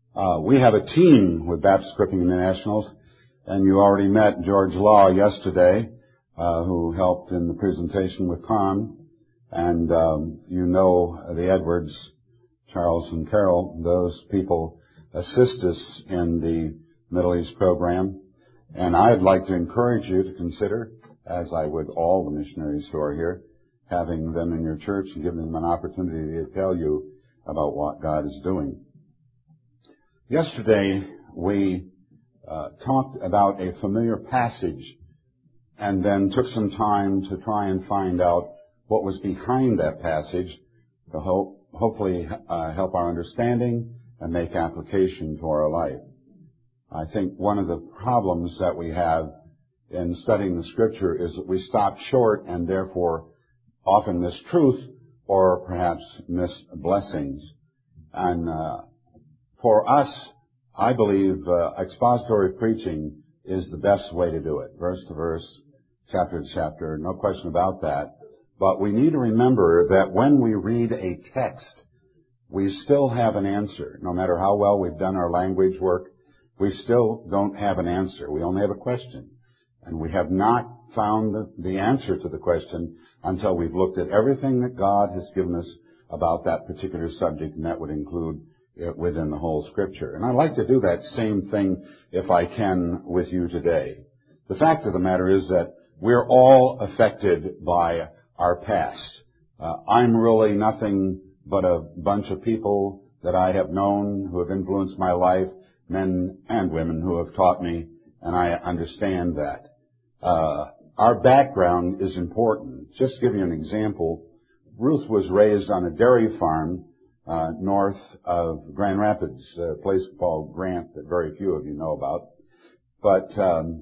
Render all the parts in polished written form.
We have a team with Baptist Equipping Internationals, and you already met George Law yesterday, who helped in the presentation with Con, and you know the Edwards, Charles and Carol. Those people assist us in the Middle East program, and I'd like to encourage you to consider, as I would all the missionaries who are here, having them in your church and giving them an opportunity to tell you about what God is doing. Yesterday, we talked about a familiar passage and then took some time to try and find out what was behind that passage to hopefully help our understanding and make application to our life. I think one of the problems that we have in studying the Scripture is that we stop short and therefore often miss truth or perhaps miss blessings. And for us, I believe expository preaching is the best way to do it, verse to verse, chapter to chapter, no question about that. But we need to remember that when we read a text, we still have an answer. No matter how well we've done our language work, we still don't have an answer. We only have a question. And we have not found the answer to the question until we've looked at everything that God has given us about that particular subject, and that would include it within the whole Scripture. And I'd like to do that same thing, if I can, with you today. The fact of the matter is that we're all affected by our past. I'm really nothing but a bunch of people that I have known who have influenced my life, men and women who have taught me, and I understand that. Our background is important. Just to give you an example, Ruth was raised on a dairy farm north of Grand Rapids, a place called Grant that very few of you know about. But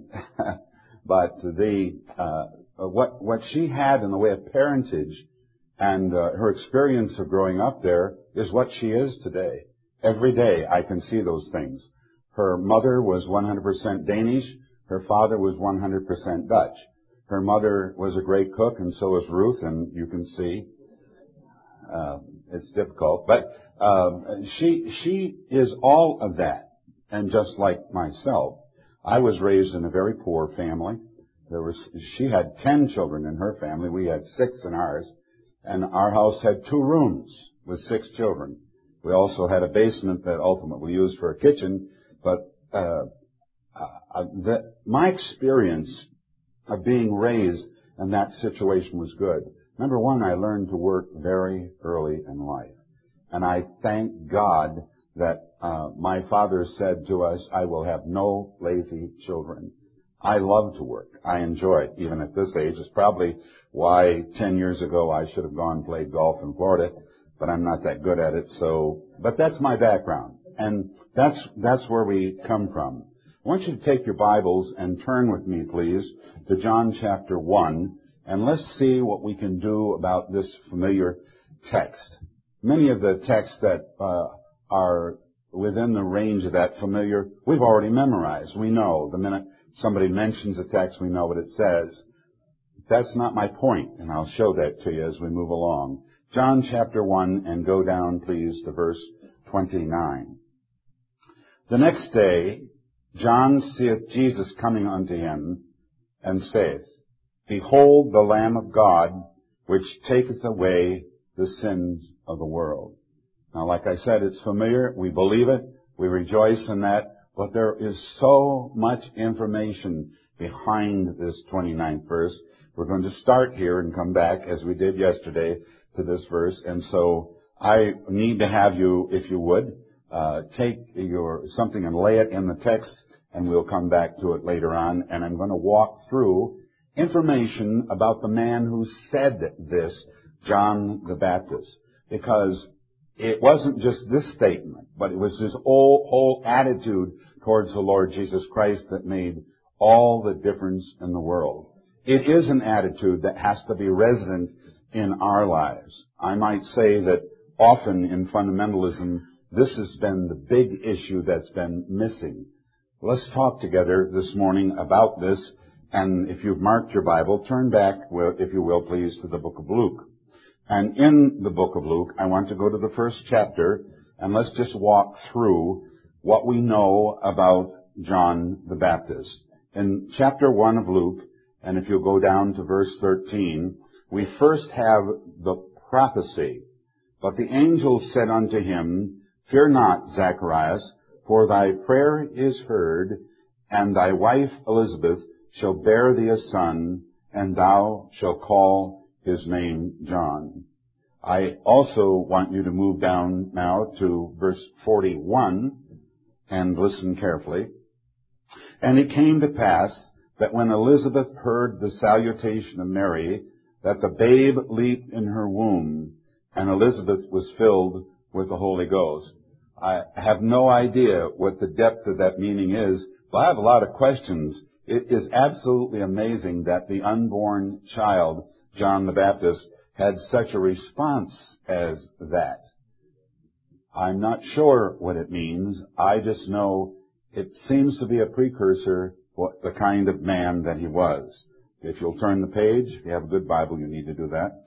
what she had in the way of parentage and her experience of growing up there is what she is today. Every day I can see those things. Her mother was 100% Danish. Her father was 100% Dutch. Her mother was a great cook, and so was Ruth, and you can see it's difficult. But she is all of that, and just like myself. I was raised in a very poor family. She had 10 children in her family. We had 6 in ours, and our house had 2 rooms with 6 children. We also had a basement that ultimately we used for a kitchen, but my experience of being raised in that situation was good. Number one, I learned to work very early in life. And I thank God that my father said to us, I will have no lazy children. I love to work. I enjoy it, even at this age. It's probably why 10 years ago I should have gone and played golf in Florida, but I'm not that good at it. But that's my background. And that's where we come from. I want you to take your Bibles and turn with me, please, to John chapter 1, and let's see what we can do about this familiar text. Many of the texts that are within the range of that familiar, we've already memorized. We know. The minute somebody mentions a text, we know what it says. That's not my point, and I'll show that to you as we move along. John chapter 1, and go down, please, to verse 29. The next day, John seeth Jesus coming unto him, and saith, Behold the Lamb of God, which taketh away the sins of the world. Now, like I said, it's familiar. We believe it. We rejoice in that. But there is so much information behind this 29th verse. We're going to start here and come back, as we did yesterday, to this verse. And so I need to have you, if you would, take something and lay it in the text, and we'll come back to it later on. And I'm going to walk through information about the man who said this, John the Baptist, because it wasn't just this statement, but it was his whole attitude towards the Lord Jesus Christ that made all the difference in the world. It is an attitude that has to be resident in our lives. I might say that often in fundamentalism, this has been the big issue that's been missing. Let's talk together this morning about this. And if you've marked your Bible, turn back, if you will, please, to the book of Luke. And in the book of Luke, I want to go to the first chapter, and let's just walk through what we know about John the Baptist. In chapter 1 of Luke, and if you'll go down to verse 13, we first have the prophecy. But the angel said unto him, Fear not, Zacharias, for thy prayer is heard, and thy wife Elizabeth shall bear thee a son, and thou shalt call his name John. I also want you to move down now to verse 41 and listen carefully. And it came to pass that when Elizabeth heard the salutation of Mary, that the babe leaped in her womb, and Elizabeth was filled with the Holy Ghost. I have no idea what the depth of that meaning is, but I have a lot of questions. It is absolutely amazing that the unborn child, John the Baptist, had such a response as that. I'm not sure what it means. I just know it seems to be a precursor for the kind of man that he was. If you'll turn the page, if you have a good Bible, you need to do that.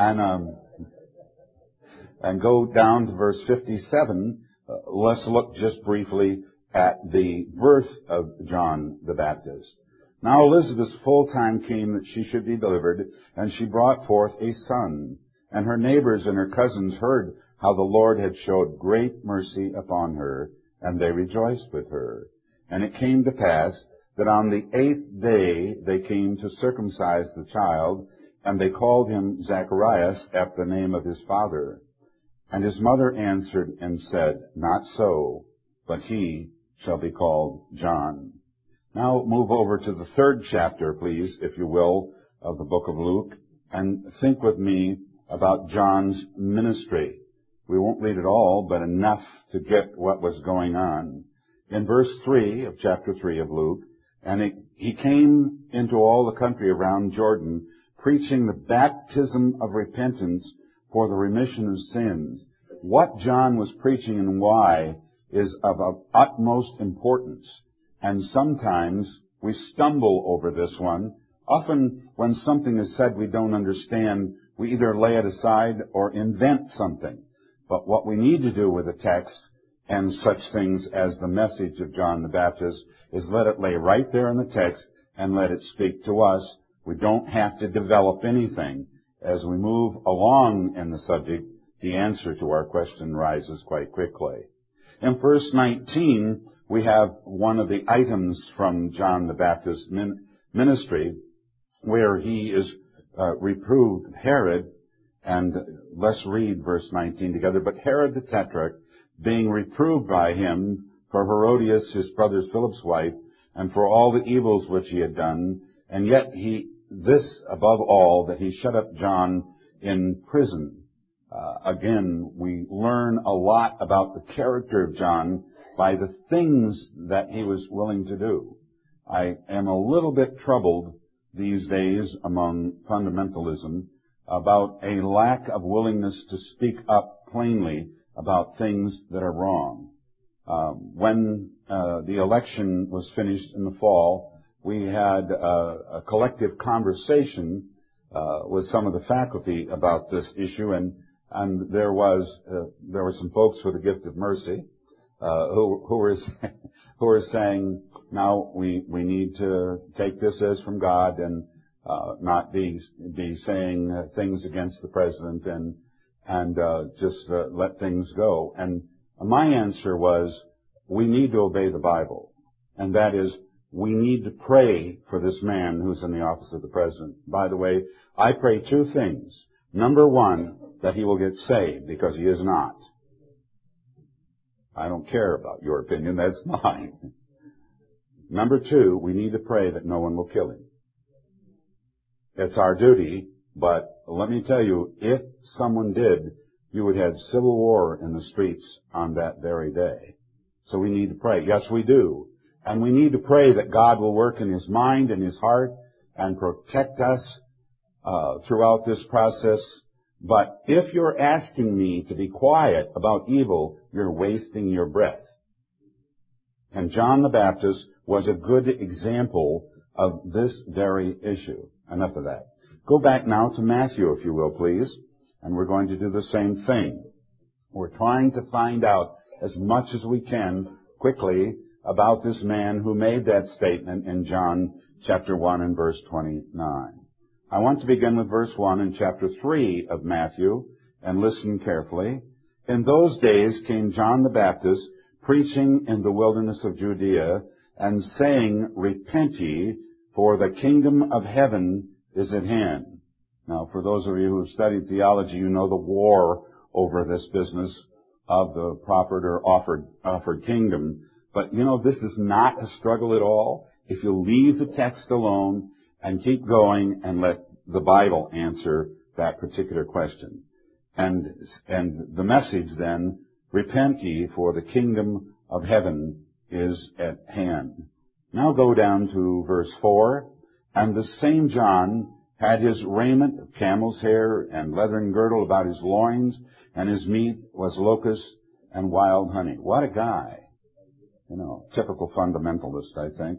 And go down to verse 57. Let's look just briefly at the birth of John the Baptist. Now Elizabeth's full time came that she should be delivered, and she brought forth a son. And her neighbors and her cousins heard how the Lord had showed great mercy upon her, and they rejoiced with her. And it came to pass that on the 8th day they came to circumcise the child, and they called him Zacharias after the name of his father. And his mother answered and said, Not so, but he shall be called John. Now move over to the 3rd chapter, please, if you will, of the book of Luke, and think with me about John's ministry. We won't read it all, but enough to get what was going on. In verse 3 of chapter 3 of Luke, he came into all the country around Jordan, preaching the baptism of repentance for the remission of sins. What John was preaching and why is of utmost importance. And sometimes we stumble over this one. Often when something is said we don't understand, we either lay it aside or invent something. But what we need to do with a text and such things as the message of John the Baptist is let it lay right there in the text and let it speak to us. We don't have to develop anything. As we move along in the subject, the answer to our question rises quite quickly. In verse 19, we have one of the items from John the Baptist's ministry where he is reproved Herod. And let's read verse 19 together. But Herod the Tetrarch, being reproved by him for Herodias, his brother Philip's wife, and for all the evils which he had done, and yet this above all, that he shut up John in prison. Again, we learn a lot about the character of John by the things that he was willing to do. I am a little bit troubled these days among fundamentalism about a lack of willingness to speak up plainly about things that are wrong. When the election was finished in the fall, we had a collective conversation with some of the faculty about this issue, and there were some folks with the gift of mercy who were saying, now we need to take this as from God and not be saying things against the president and just let things go. And my answer was, we need to obey the Bible, and that is, we need to pray for this man who's in the office of the president. By the way, I pray 2 things. Number 1, that he will get saved, because he is not. I don't care about your opinion, that's mine. Number 2, we need to pray that no one will kill him. It's our duty, but let me tell you, if someone did, you would have civil war in the streets on that very day. So we need to pray. Yes, we do. And we need to pray that God will work in his mind and his heart and protect us throughout this process. But if you're asking me to be quiet about evil, you're wasting your breath. And John the Baptist was a good example of this very issue. Enough of that. Go back now to Matthew, if you will, please. And we're going to do the same thing. We're trying to find out as much as we can quickly about this man who made that statement in John chapter 1 and verse 29. I want to begin with verse 1 in chapter 3 of Matthew, and listen carefully. In those days came John the Baptist, preaching in the wilderness of Judea, and saying, Repent ye, for the kingdom of heaven is at hand. Now, for those of you who have studied theology, you know the war over this business of the proffered or offered kingdom. But, this is not a struggle at all. If you leave the text alone and keep going and let the Bible answer that particular question. And the message then, Repent ye, for the kingdom of heaven is at hand. Now go down to verse 4. And the same John had his raiment of camel's hair and leathern girdle about his loins, and his meat was locusts and wild honey. What a guy. Typical fundamentalist, I think.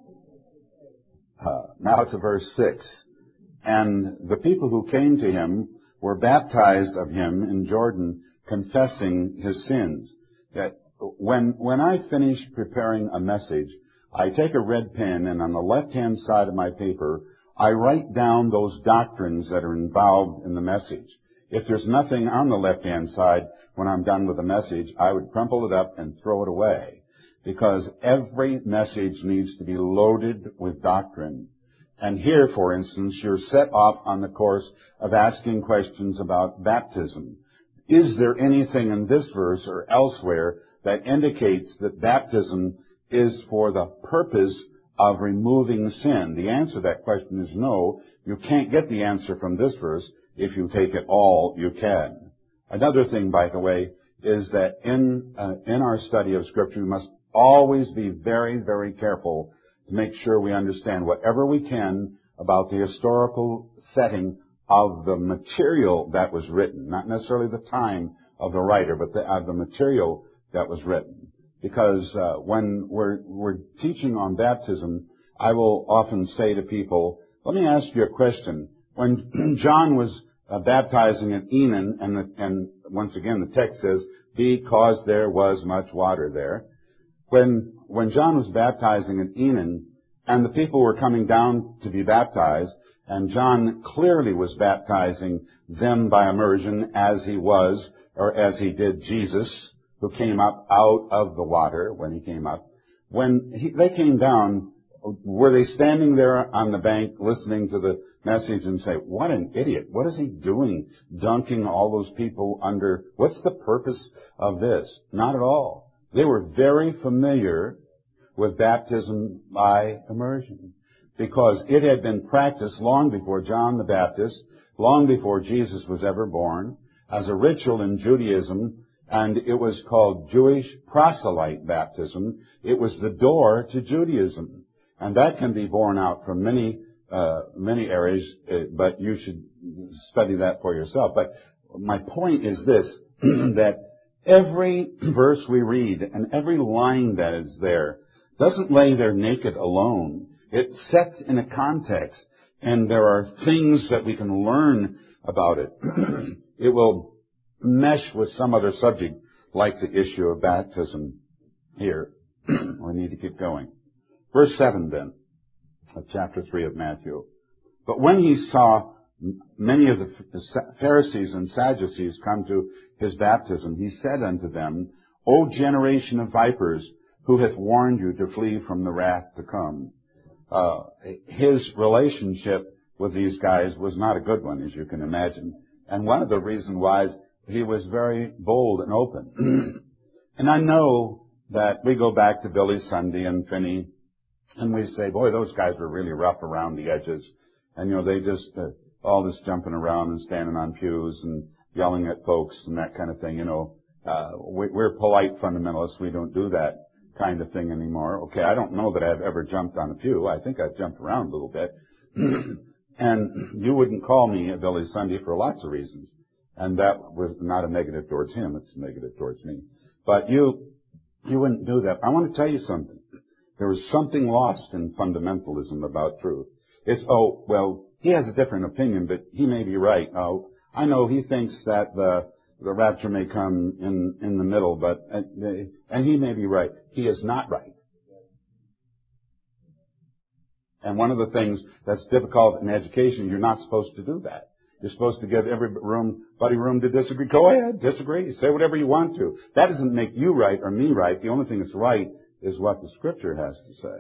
Now to verse 6. And the people who came to him were baptized of him in Jordan, confessing his sins. That when I finish preparing a message, I take a red pen, and on the left-hand side of my paper, I write down those doctrines that are involved in the message. If there's nothing on the left-hand side when I'm done with the message, I would crumple it up and throw it away. Because every message needs to be loaded with doctrine. And here, for instance, you're set off on the course of asking questions about baptism. Is there anything in this verse or elsewhere that indicates that baptism is for the purpose of removing sin? The answer to that question is no. You can't get the answer from this verse. If you take it all, you can. Another thing, by the way, is that in our study of Scripture, we must always be very, very careful to make sure we understand whatever we can about the historical setting of the material that was written, not necessarily the time of the writer, but of the material that was written. Because when we're teaching on baptism, I will often say to people, let me ask you a question. When John was baptizing at Enon, and once again the text says, because there was much water there. When John was baptizing at Enon, and the people were coming down to be baptized, and John clearly was baptizing them by immersion as he did Jesus, who came up out of the water when he came up. When they came down, were they standing there on the bank listening to the message and say, what an idiot, what is he doing, dunking all those people under, what's the purpose of this? Not at all. They were very familiar with baptism by immersion because it had been practiced long before John the Baptist, long before Jesus was ever born, as a ritual in Judaism, and it was called Jewish proselyte baptism. It was the door to Judaism. And that can be borne out from many areas, but you should study that for yourself. But my point is this, that every verse we read and every line that is there doesn't lay there naked alone. It sets in a context, and there are things that we can learn about it. It will mesh with some other subject, like the issue of baptism here. We need to keep going. Verse 7, then, of chapter 3 of Matthew. But when he saw many of the Pharisees and Sadducees come to his baptism, he said unto them, O generation of vipers, who hath warned you to flee from the wrath to come? His relationship with these guys was not a good one, as you can imagine. And one of the reasons why he was very bold and open. And I know that we go back to Billy Sunday and Finney, and we say, boy, those guys were really rough around the edges. And, they just, all this jumping around and standing on pews and yelling at folks and that kind of thing, we're polite fundamentalists. We don't do that kind of thing anymore. Okay, I don't know that I've ever jumped on a pew. I think I've jumped around a little bit. And you wouldn't call me a Billy Sunday for lots of reasons. And that was not a negative towards him. It's a negative towards me. But you wouldn't do that. I want to tell you something. There was something lost in fundamentalism about truth. It's, he has a different opinion, but he may be right. I know he thinks that the rapture may come in the middle, but And he may be right. He is not right. And one of the things that's difficult in education, you're not supposed to do that. You're supposed to give everybody room to disagree. Go ahead, disagree. Say whatever you want to. That doesn't make you right or me right. The only thing that's right is what the Scripture has to say.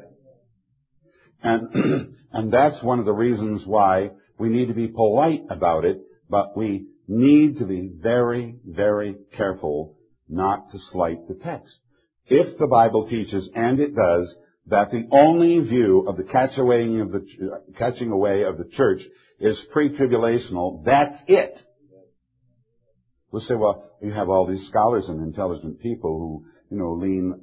And that's one of the reasons why we need to be polite about it, but we need to be very, very careful not to slight the text. If the Bible teaches, and it does, that the only view of the catching away of the church is pre-tribulational, that's it. We'll say, well, you have all these scholars and intelligent people who, lean,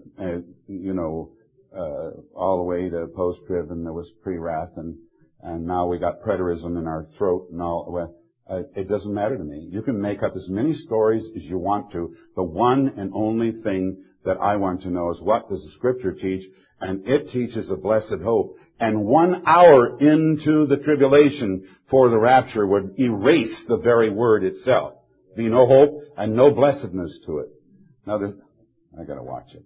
all the way to post-trib, and there was pre-wrath, and now we got preterism in our throat and all. Well, it doesn't matter to me. You can make up as many stories as you want to. The one and only thing that I want to know is, what does the Scripture teach? And it teaches a blessed hope. And 1 hour into the tribulation for the rapture would erase the very word itself. Be no hope and no blessedness to it. Now, I gotta watch it.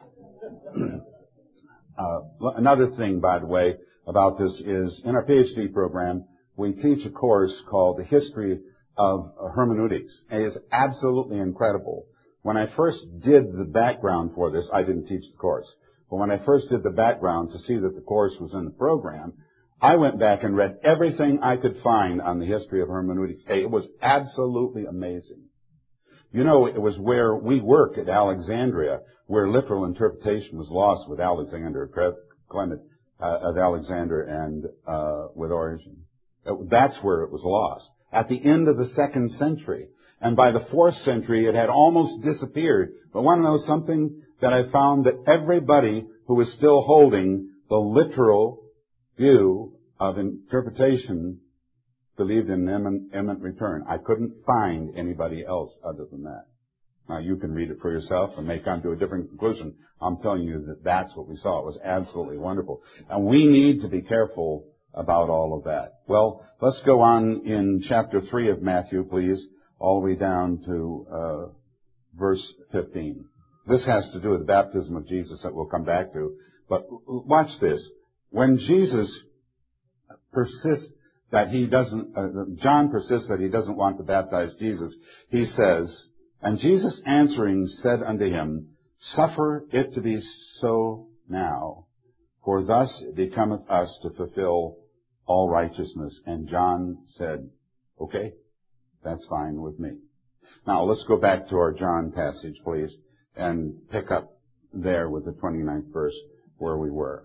Another thing, by the way, about this is, in our PhD program, we teach a course called The History of Hermeneutics. It is absolutely incredible. When I first did the background for this, I didn't teach the course. But when I first did the background to see that the course was in the program, I went back and read everything I could find on the history of hermeneutics. It was absolutely amazing. You know, it was where we work at Alexandria, where literal interpretation was lost with Alexander, Clement of Alexander, and with Origen. That's where it was lost. At the end of the 2nd century. And by the 4th century, it had almost disappeared. But want to know something? That I found that everybody who was still holding the literal view of interpretation believed in an imminent return. I couldn't find anybody else other than that. Now, you can read it for yourself and may come to a different conclusion. I'm telling you that that's what we saw. It was absolutely wonderful. And we need to be careful about all of that. Well, let's go on in chapter 3 of Matthew, please, all the way down to verse 15. This has to do with the baptism of Jesus that we'll come back to. But watch this. When Jesus persists that he doesn't, John persists that he doesn't want to baptize Jesus, he says, and Jesus answering said unto him, suffer it to be so now, for thus it becometh us to fulfill all righteousness. And John said, okay, that's fine with me. Now, let's go back to our John passage, please, and pick up there with the 29th verse where we were.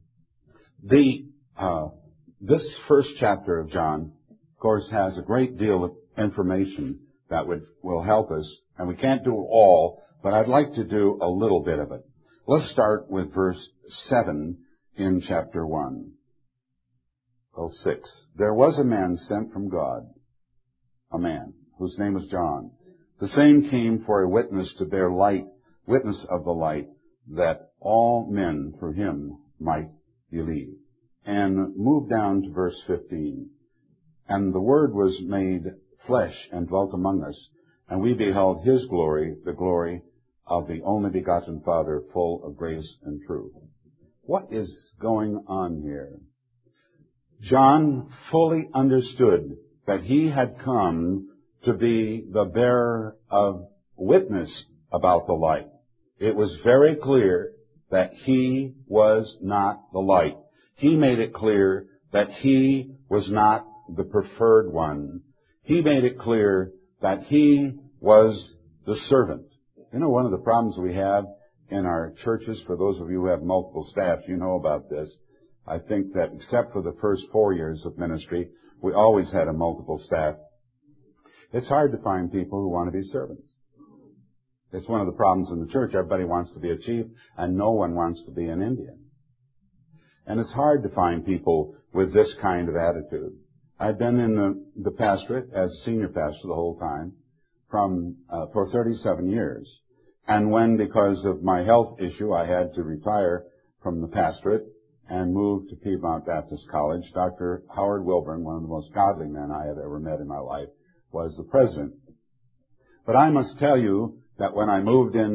This first chapter of John, of course, has a great deal of information that will help us, and we can't do it all, but I'd like to do a little bit of it. Let's start with verse 7 in chapter 1. Well, 6. There was a man sent from God, a man whose name was John. The same came for a witness to bear witness of the light, that all men through him might believe. And move down to verse 15. And the Word was made flesh and dwelt among us, and we beheld his glory, the glory of the only begotten Father, full of grace and truth. What is going on here? John fully understood that he had come to be the bearer of witness about the light. It was very clear that he was not the light. He made it clear that he was not the preferred one. He made it clear that he was the servant. You know, one of the problems we have in our churches, for those of you who have multiple staff, you know about this. I think that except for the first 4 years of ministry, we always had a multiple staff. It's hard to find people who want to be servants. It's one of the problems in the church. Everybody wants to be a chief, and no one wants to be an Indian. And it's hard to find people with this kind of attitude. I've been in the pastorate as senior pastor the whole time for 37 years. And when, because of my health issue, I had to retire from the pastorate and move to Piedmont Baptist College, Dr. Howard Wilburn, one of the most godly men I have ever met in my life, was the president. But I must tell you that when I moved in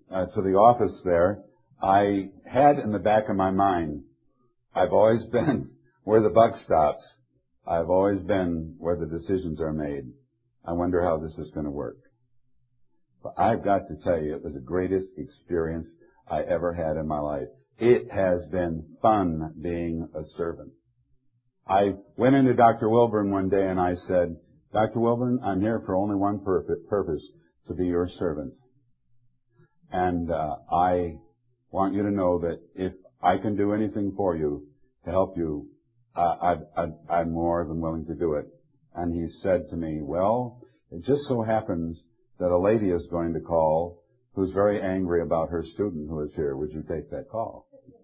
to the office there, I had in the back of my mind, I've always been where the buck stops. I've always been where the decisions are made. I wonder how this is going to work. But I've got to tell you, it was the greatest experience I ever had in my life. It has been fun being a servant. I went into Dr. Wilburn one day and I said, Dr. Wilburn, I'm here for only one purpose, to be your servant. And I want you to know that if I can do anything for you to help you, I'm more than willing to do it. And he said to me, well, it just so happens that a lady is going to call who's very angry about her student who is here. Would you take that call?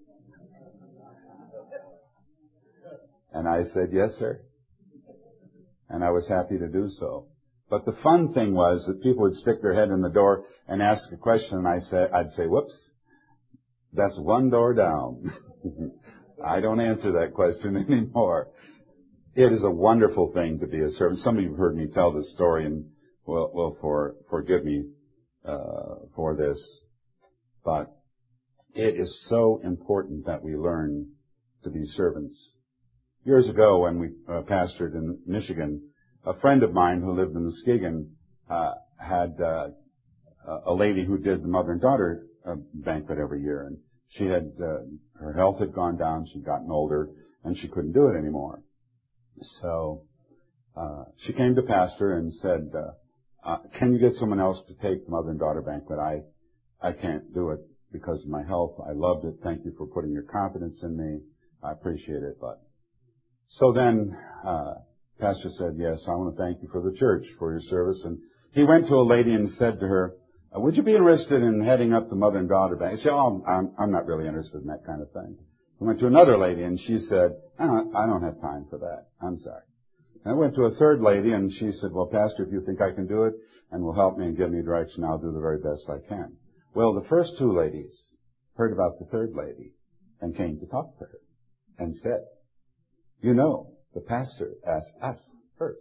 And I said, yes, sir. And I was happy to do so. But the fun thing was that people would stick their head in the door and ask a question, and I'd say, whoops, that's one door down. I don't answer that question anymore. It is a wonderful thing to be a servant. Some of you have heard me tell this story and will forgive me for this. But it is so important that we learn to be servants. Years ago when we pastored in Michigan, a friend of mine who lived in Muskegon had a lady who did the mother and daughter banquet every year. And she had, her health had gone down, she'd gotten older, and she couldn't do it anymore. So she came to pastor and said, can you get someone else to take the mother and daughter banquet? I can't do it because of my health. I loved it. Thank you for putting your confidence in me. I appreciate it. But so then pastor said, yes, I want to thank you for the church, for your service. And he went to a lady and said to her, would you be interested in heading up the mother and daughter banquet? She said, oh, I'm not really interested in that kind of thing. I went to another lady and she said, I don't have time for that. I'm sorry. And I went to a third lady and she said, well, pastor, if you think I can do it and will help me and give me direction, I'll do the very best I can. Well, the first two ladies heard about the third lady and came to talk to her and said, you know, the pastor asked us first.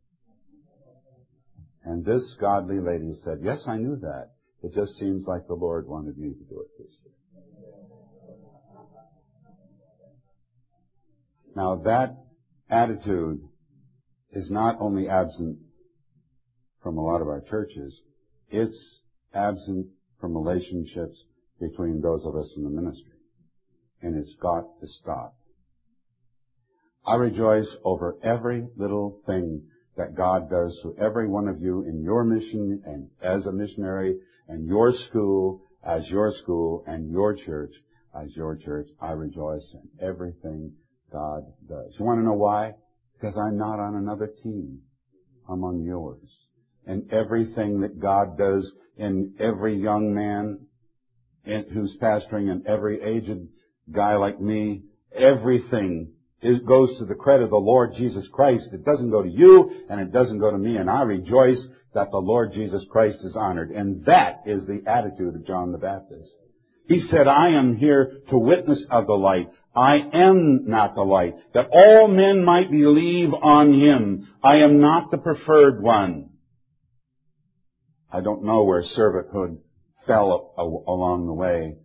And this godly lady said, yes, I knew that. It just seems like the Lord wanted me to do it this year. Now that attitude is not only absent from a lot of our churches, it's absent from relationships between those of us in the ministry. And it's got to stop. I rejoice over every little thing that God does to every one of you in your mission and as a missionary and your school as your school and your church as your church. I rejoice in everything God does. You want to know why? Because I'm not on another team among yours. And everything that God does in every young man who's pastoring and every aged guy like me, everything goes to the credit of the Lord Jesus Christ. It doesn't go to you and it doesn't go to me. And I rejoice that the Lord Jesus Christ is honored. And that is the attitude of John the Baptist. He said, I am here to witness of the light. I am not the light, that all men might believe on him. I am not the preferred one. I don't know where servanthood fell along the way,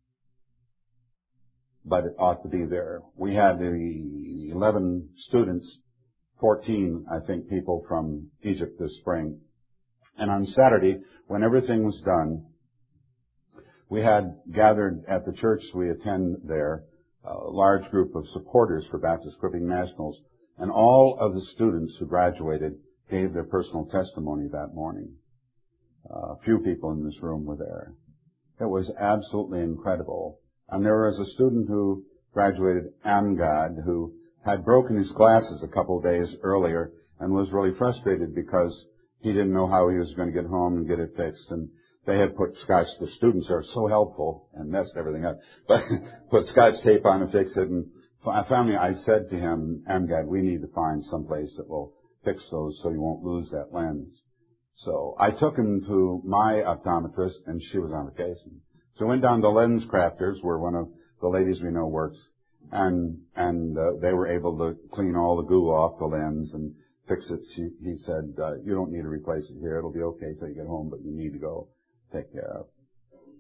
but it ought to be there. We had the 11 students, 14, I think, people from Egypt this spring. And on Saturday, when everything was done, we had gathered at the church we attend there a large group of supporters for Baptist Cripping Nationals, and all of the students who graduated gave their personal testimony that morning. A few people in this room were there. It was absolutely incredible. And there was a student who graduated, Amgad, who had broken his glasses a couple of days earlier and was really frustrated because he didn't know how he was going to get home and get it fixed. And they had put scotch, the students are so helpful and messed everything up, but put scotch tape on and fix it. And finally I said to him, Amgad, we need to find some place that will fix those so you won't lose that lens. So I took him to my optometrist and she was on vacation. So we went down to Lens Crafters, where one of the ladies we know works, and they were able to clean all the goo off the lens and fix it. He said, you don't need to replace it here. It'll be okay till you get home, but you need to go take care of it.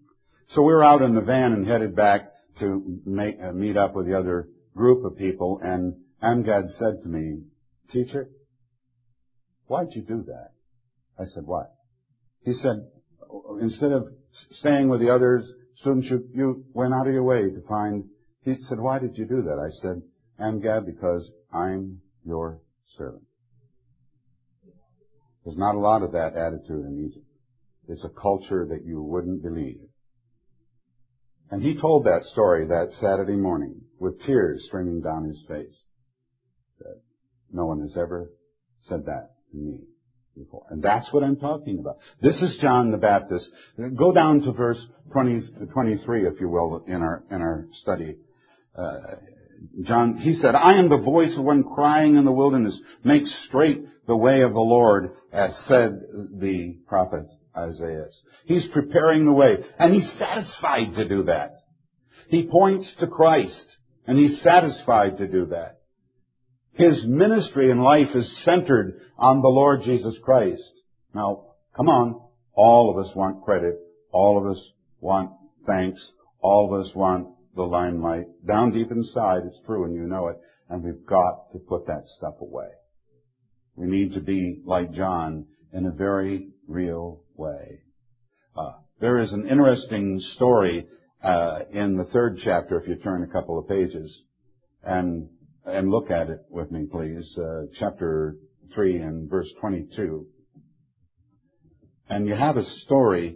So we were out in the van and headed back to meet up with the other group of people, and Amgad said to me, "Teacher, why'd you do that?" I said, "What?" He said, "Instead of staying with the others, students, you went out of your way to find..." He said, "Why did you do that?" I said, "Amgad, because I'm your servant." There's not a lot of that attitude in Egypt. It's a culture that you wouldn't believe. And he told that story that Saturday morning with tears streaming down his face. He said, "No one has ever said that to me before." And that's what I'm talking about. This is John the Baptist. Go down to verse 20 to 23, if you will, in our study. John, he said, "I am the voice of one crying in the wilderness, make straight the way of the Lord, as said the prophet Isaiah." He's preparing the way, and he's satisfied to do that. He points to Christ, and he's satisfied to do that. His ministry in life is centered on the Lord Jesus Christ. Now, come on, all of us want credit, all of us want thanks, all of us want the limelight. Down deep inside, it's true, and you know it, and we've got to put that stuff away. We need to be like John in a very real way. There is an interesting story in the 3rd chapter, if you turn a couple of pages, and look at it with me, please. Chapter 3 and verse 22. And you have a story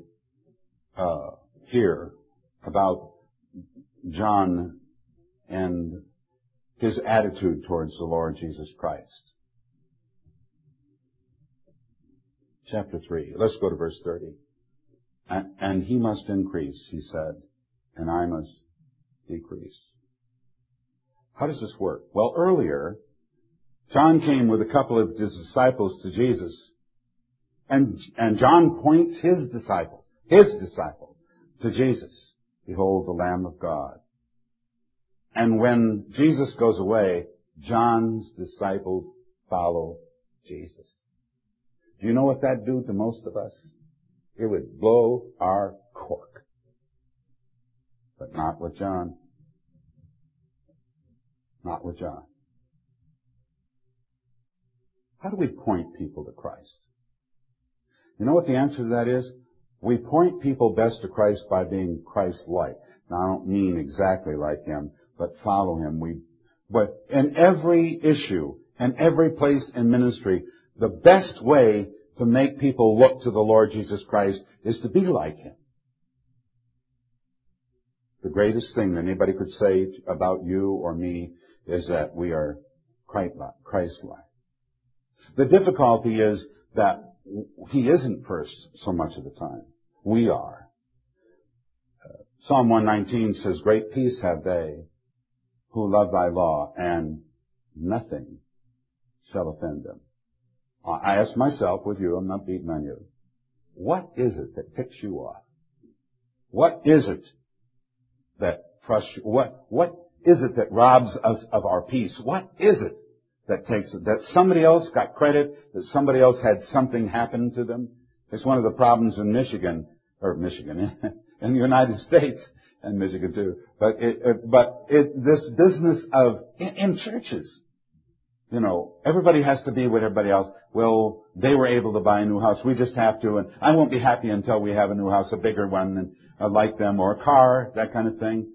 here about John and his attitude towards the Lord Jesus Christ. Chapter 3. Let's go to verse 30. And he must increase, he said, and I must decrease. How does this work? Well, earlier, John came with a couple of his disciples to Jesus. And John points his disciple to Jesus. "Behold the Lamb of God." And when Jesus goes away, John's disciples follow Jesus. Do you know what that'd do to most of us? It would blow our cork. But not with John. Not with John. How do we point people to Christ? You know what the answer to that is? We point people best to Christ by being Christ-like. Now, I don't mean exactly like Him, but follow Him. But in every issue, and every place in ministry, the best way to make people look to the Lord Jesus Christ is to be like Him. The greatest thing that anybody could say about you or me is that we are Christ-like. The difficulty is that He isn't first so much of the time. We are. Psalm 119 says, "Great peace have they who love thy law, and nothing shall offend them." I ask myself with you, I'm not beating on you, what is it that ticks you off? What is it that frustrates you? What is it that robs us of our peace? What is it that takes it? That somebody else got credit, that somebody else had something happen to them? It's one of the problems in Michigan, in the United States, and Michigan too. But this business of, in churches, you know, everybody has to be with everybody else. Well, they were able to buy a new house. We just have to, and I won't be happy until we have a new house, a bigger one, and like them, or a car, that kind of thing.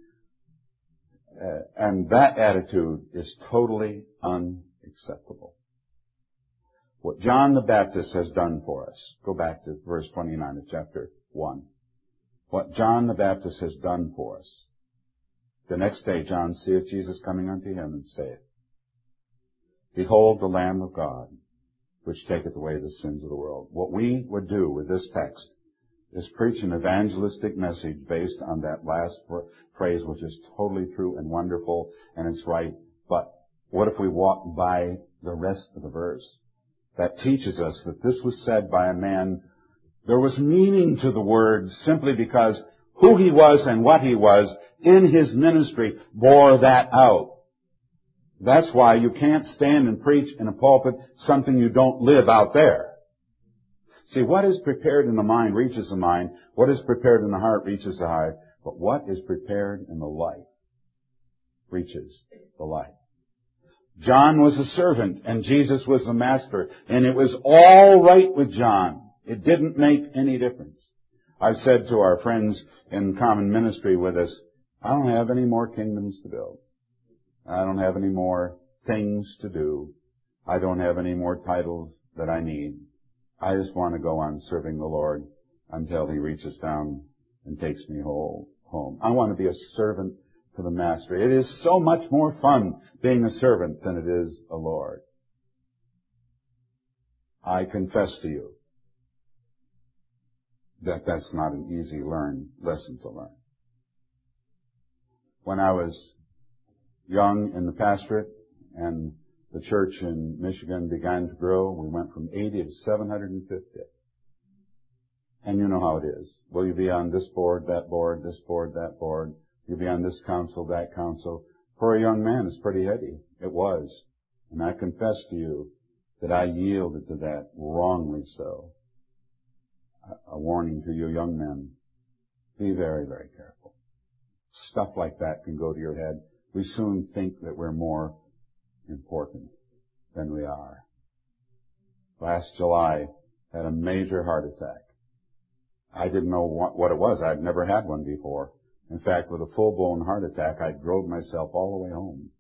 And that attitude is totally unacceptable. What John the Baptist has done for us, go back to verse 29 of chapter 1. What John the Baptist has done for us. The next day John seeth Jesus coming unto him, and saith, "Behold the Lamb of God, which taketh away the sins of the world." What we would do with this text is preach an evangelistic message based on that last phrase, which is totally true and wonderful, and it's right. But what if we walk by the rest of the verse? That teaches us that this was said by a man. There was meaning to the words simply because who he was and what he was in his ministry bore that out. That's why you can't stand and preach in a pulpit something you don't live out there. See, what is prepared in the mind reaches the mind. What is prepared in the heart reaches the heart. But what is prepared in the life reaches the life. John was a servant and Jesus was the master, and it was all right with John. It didn't make any difference. I've said to our friends in common ministry with us, I don't have any more kingdoms to build. I don't have any more things to do. I don't have any more titles that I need. I just want to go on serving the Lord until He reaches down and takes me home. I want to be a servant to the Master. It is so much more fun being a servant than it is a Lord. I confess to you that that's not an easy lesson to learn. When I was young in the pastorate and the church in Michigan began to grow, we went from 80 to 750. And you know how it is. Will you be on this board, that board, this board, that board? You'll be on this council, that council. For a young man, it's pretty heady. It was. And I confess to you that I yielded to that wrongly so. A warning to you young men. Be very, very careful. Stuff like that can go to your head. We soon think that we're more important than we are. Last July, I had a major heart attack. I didn't know what it was. I'd never had one before. In fact, with a full-blown heart attack, I drove myself all the way home.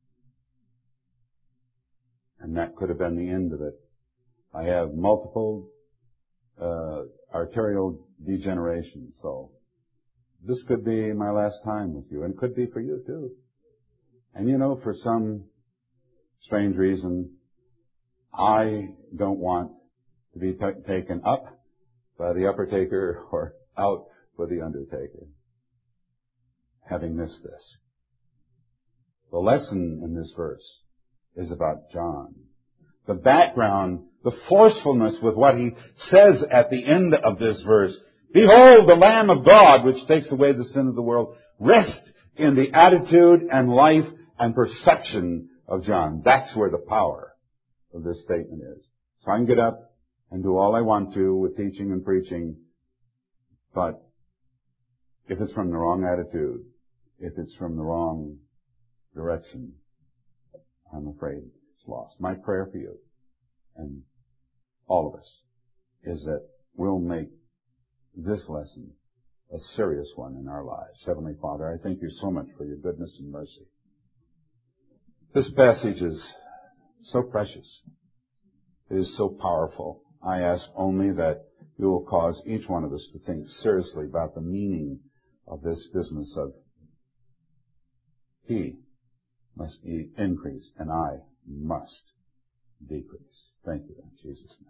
And that could have been the end of it. I have multiple arterial degeneration, so this could be my last time with you, and it could be for you too. And you know, for some strange reason, I don't want to be taken up by the upper-taker or out with the undertaker, having missed this. The lesson in this verse is about John. The background, the forcefulness with what he says at the end of this verse, behold the Lamb of God which takes away the sin of the world, rest in the attitude and life and perception of John. That's where the power of this statement is. So I can get up and do all I want to with teaching and preaching, but if it's from the wrong attitude, if it's from the wrong direction, I'm afraid it's lost. My prayer for you and all of us is that we'll make this lesson a serious one in our lives. Heavenly Father, I thank you so much for your goodness and mercy. This passage is so precious. It is so powerful. I ask only that you will cause each one of us to think seriously about the meaning of this business of He must increase and I must decrease. Thank you in Jesus' name.